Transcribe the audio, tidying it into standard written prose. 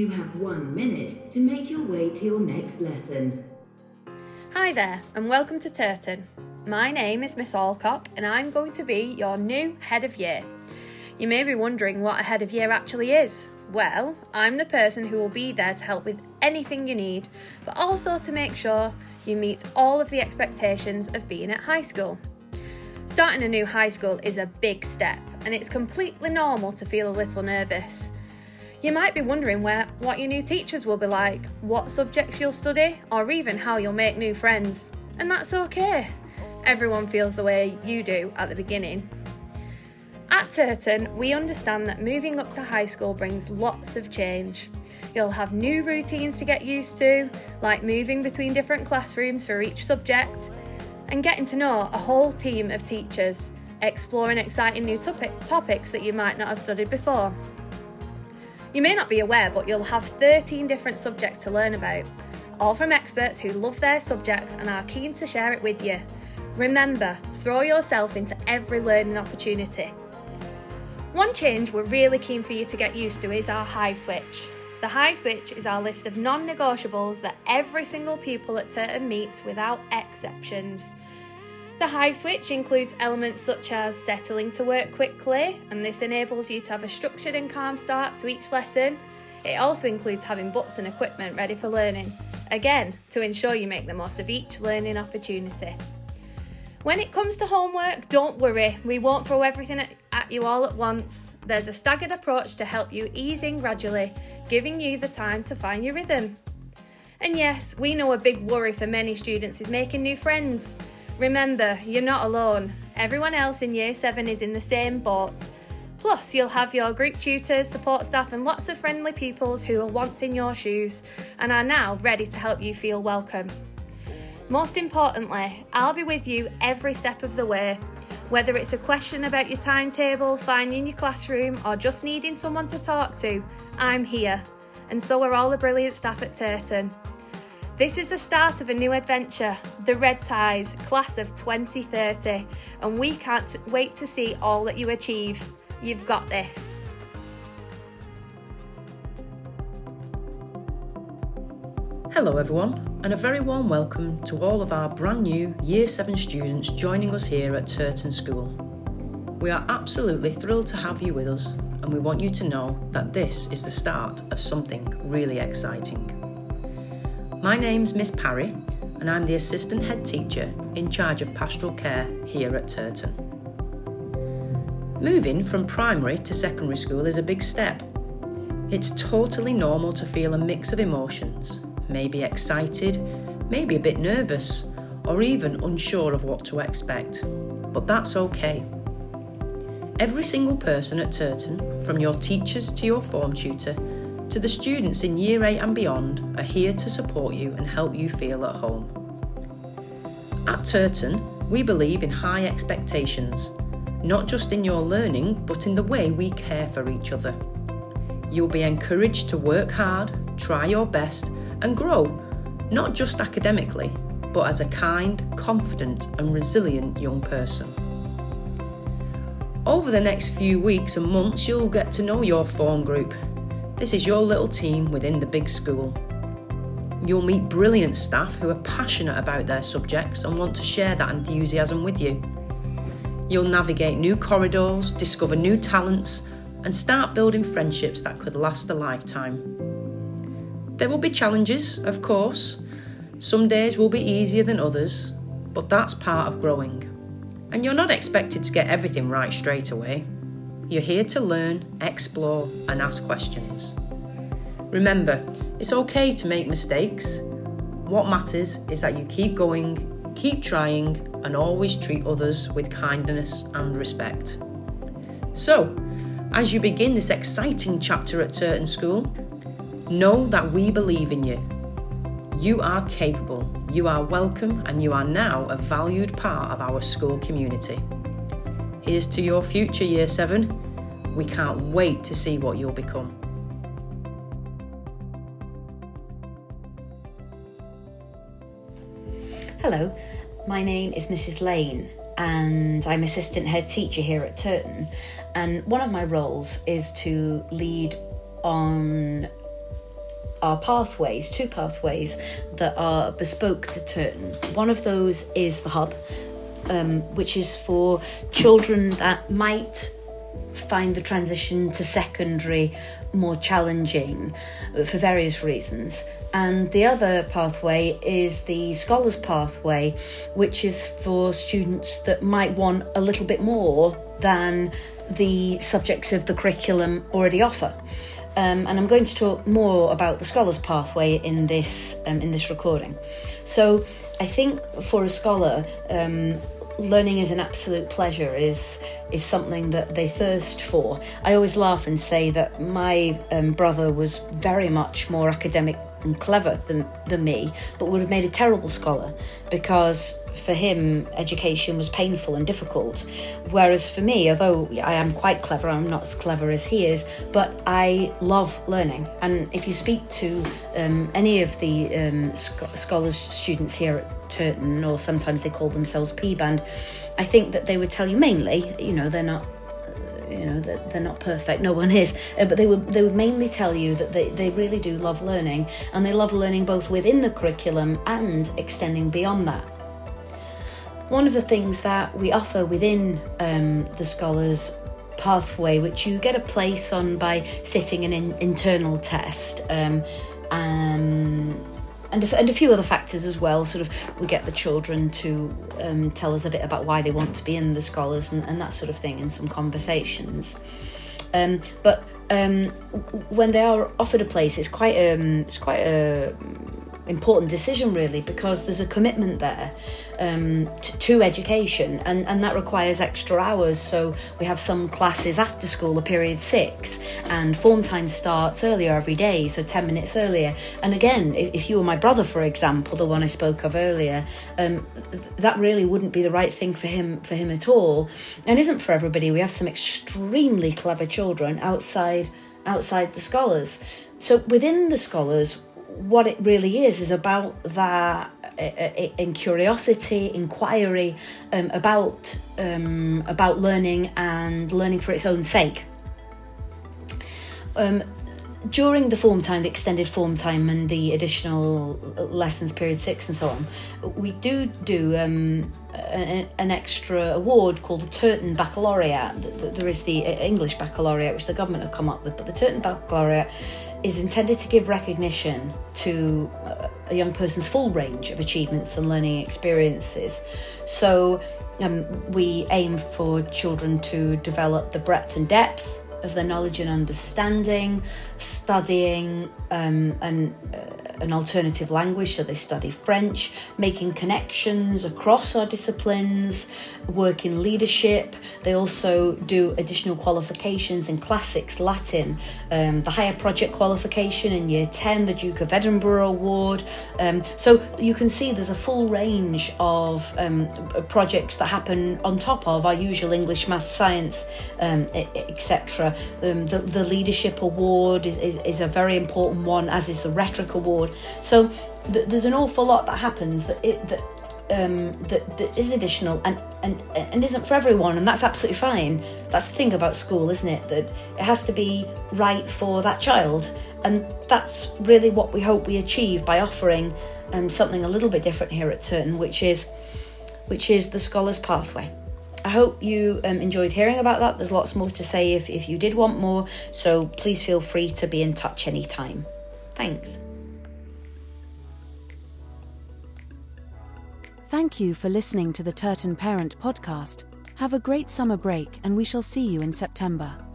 You have 1 minute to make your way to your next lesson. Hi there, and welcome to Turton. My name is Miss Alcock, and I'm going to be your new Head of Year. You may be wondering what a Head of Year actually is. Well, I'm the person who will be there to help with anything you need, but also to make sure you meet all of the expectations of being at high school. Starting a new high school is a big step, and it's completely normal to feel a little nervous. You might be wondering what your new teachers will be like, what subjects you'll study, or even how you'll make new friends. And that's okay. Everyone feels the way you do at the beginning. At Turton, we understand that moving up to high school brings lots of change. You'll have new routines to get used to, like moving between different classrooms for each subject, and getting to know a whole team of teachers, exploring exciting new topics that you might not have studied before. You may not be aware, but you'll have 13 different subjects to learn about, all from experts who love their subjects and are keen to share it with you. Remember, throw yourself into every learning opportunity. One change we're really keen for you to get used to is our Hive Switch. The Hive Switch is our list of non-negotiables that every single pupil at Turton meets without exceptions. The Hive Switch includes elements such as settling to work quickly, and this enables you to have a structured and calm start to each lesson. It also includes having books and equipment ready for learning, again, to ensure you make the most of each learning opportunity. When it comes to homework, don't worry, we won't throw everything at you all at once. There's a staggered approach to help you ease in gradually, giving you the time to find your rhythm. And yes, we know a big worry for many students is making new friends. Remember, you're not alone. Everyone else in Year 7 is in the same boat. Plus, you'll have your group tutors, support staff and lots of friendly pupils who were once in your shoes and are now ready to help you feel welcome. Most importantly, I'll be with you every step of the way. Whether it's a question about your timetable, finding your classroom or just needing someone to talk to, I'm here. And so are all the brilliant staff at Turton. This is the start of a new adventure, the Red Ties, class of 2030, and we can't wait to see all that you achieve. You've got this. Hello everyone, and a very warm welcome to all of our brand new Year 7 students joining us here at Turton School. We are absolutely thrilled to have you with us, and we want you to know that this is the start of something really exciting. My name's Miss Parry, and I'm the Assistant Head Teacher in charge of Pastoral Care here at Turton. Moving from primary to secondary school is a big step. It's totally normal to feel a mix of emotions, maybe excited, maybe a bit nervous, or even unsure of what to expect. But that's okay. Every single person at Turton, from your teachers to your form tutor, to the students in Year 8 and beyond, are here to support you and help you feel at home. At Turton, we believe in high expectations, not just in your learning, but in the way we care for each other. You'll be encouraged to work hard, try your best, and grow, not just academically, but as a kind, confident, and resilient young person. Over the next few weeks and months, you'll get to know your form group. This is your little team within the big school. You'll meet brilliant staff who are passionate about their subjects and want to share that enthusiasm with you. You'll navigate new corridors, discover new talents, and start building friendships that could last a lifetime. There will be challenges, of course. Some days will be easier than others, but that's part of growing. And you're not expected to get everything right straight away. You're here to learn, explore, and ask questions. Remember, it's okay to make mistakes. What matters is that you keep going, keep trying, and always treat others with kindness and respect. So, as you begin this exciting chapter at Turton School, know that we believe in you. You are capable, you are welcome, and you are now a valued part of our school community. Here's to your future, Year 7. We can't wait to see what you'll become. Hello, my name is Mrs. Lane and I'm Assistant Head Teacher here at Turton, and one of my roles is to lead on are pathways, 2 pathways that are bespoke to Turton. One of those is the Hub, which is for children that might find the transition to secondary more challenging for various reasons. And the other pathway is the Scholars Pathway, which is for students that might want a little bit more than the subjects of the curriculum already offer. And I'm going to talk more about the Scholars Pathway in this recording. So I think for a scholar, learning is an absolute pleasure is something that they thirst for. I always laugh and say that my brother was very much more academic and clever than me, but would have made a terrible scholar, because for him education was painful and difficult, whereas for me, although I am quite clever, I'm not as clever as he is, but I love learning. And if you speak to any of the scholars students here at Turton, or sometimes they call themselves P-Band, I think that they would tell you mainly, they're not perfect, no one is, but they would mainly tell you that they really do love learning, and they love learning both within the curriculum and extending beyond that. One of the things that we offer within the Scholars Pathway, which you get a place on by sitting an internal test, and a few other factors as well. Sort of, we get the children to tell us a bit about why they want to be in the Scholars and that sort of thing in some conversations. But when they are offered a place, it's quite a important decision, really, because there's a commitment there to education, and that requires extra hours. So we have some classes after school, a period 6, and form time starts earlier every day, so 10 minutes earlier. And again, if you were my brother, for example, the one I spoke of earlier, that really wouldn't be the right thing for him at all, and isn't for everybody. We have some extremely clever children outside the Scholars. So within the Scholars, what it really is about that in curiosity, inquiry about learning and learning for its own sake. During the form time, the extended form time, and the additional lessons, period 6 and so on, we do an extra award called the Turton Baccalaureate. There is the English Baccalaureate, which the government have come up with, but the Turton Baccalaureate is intended to give recognition to a young person's full range of achievements and learning experiences. So we aim for children to develop the breadth and depth of their knowledge and understanding, studying an alternative language, so they study French, making connections across our disciplines, work in leadership. They also do additional qualifications in classics, Latin, the higher project qualification in year 10, the Duke of Edinburgh Award. So you can see there's a full range of projects that happen on top of our usual English, maths, science, etc. The Leadership Award is a very important one, as is the Rhetoric Award. So there's an awful lot that happens that is additional and isn't for everyone, and that's absolutely fine. That's the thing about school, isn't it? That it has to be right for that child, and that's really what we hope we achieve by offering something a little bit different here at Turton, which is the Scholars Pathway. I hope you enjoyed hearing about that. There's lots more to say if you did want more, so please feel free to be in touch anytime. Thanks. Thank you for listening to the Turton Parent Podcast. Have a great summer break, and we shall see you in September.